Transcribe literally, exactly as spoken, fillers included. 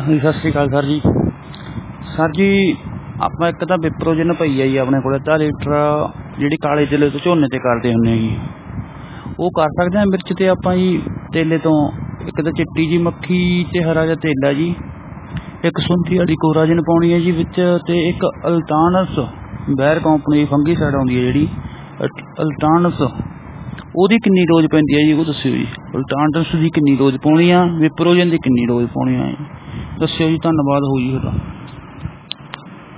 ਹਾਂਜੀ ਸਤਿ ਸ਼੍ਰੀ ਅਕਾਲ ਸਰ ਜੀ। ਸਰ ਜੀ ਆਪਾਂ ਇੱਕ ਤਾਂ ਵਿਪਰੋਜਨ ਪਈ ਆ ਜੀ ਆਪਣੇ ਕੋਲ ਅੱਧਾ ਲੀਟਰ, ਜਿਹੜੀ ਕਾਲੇ ਤੇਲੇ ਤੋਂ ਝੋਨੇ 'ਤੇ ਕਰਦੇ ਹੁੰਦੇ ਜੀ, ਉਹ ਕਰ ਸਕਦੇ ਹਾਂ ਮਿਰਚ 'ਤੇ ਆਪਾਂ ਜੀ ਤੇਲੇ ਤੋਂ। ਇੱਕ ਤਾਂ ਚਿੱਟੀ ਜੀ ਮੱਖੀ ਅਤੇ ਹਰਾ ਜਿਹਾ ਤੇਲਾ ਜੀ, ਇੱਕ ਸੁੰਡੀ ਵਾਲੀ ਕੋਰਾਜਨ ਪਾਉਣੀ ਹੈ ਜੀ ਵਿੱਚ, ਅਤੇ ਇੱਕ ਅਲਟਾਨਸ ਬੈਰ ਕੰਪਨੀ ਦੀ ਫੰਗੀਸਾਈਡ ਆਉਂਦੀ ਹੈ ਜਿਹੜੀ ਅਲਟਾਨਸ, ਉਹਦੀ ਕਿੰਨੀ ਡੋਜ਼ ਪੈਂਦੀ ਹੈ ਜੀ ਉਹ ਦੱਸਿਓ ਜੀ। ਅਲਟਾਨਸ ਦੀ ਕਿੰਨੀ ਡੋਜ਼ ਪਾਉਣੀ ਆ, ਵਿਪਰੋਜਨ ਦੀ ਕਿੰਨੀ ਡੋਜ਼ ਪਾਉਣੀ ਆ ਜੀ ਦੱਸਿਓ ਜੀ। ਧੰਨਵਾਦ ਹੋ ਜੀ ਤੁਹਾਡਾ।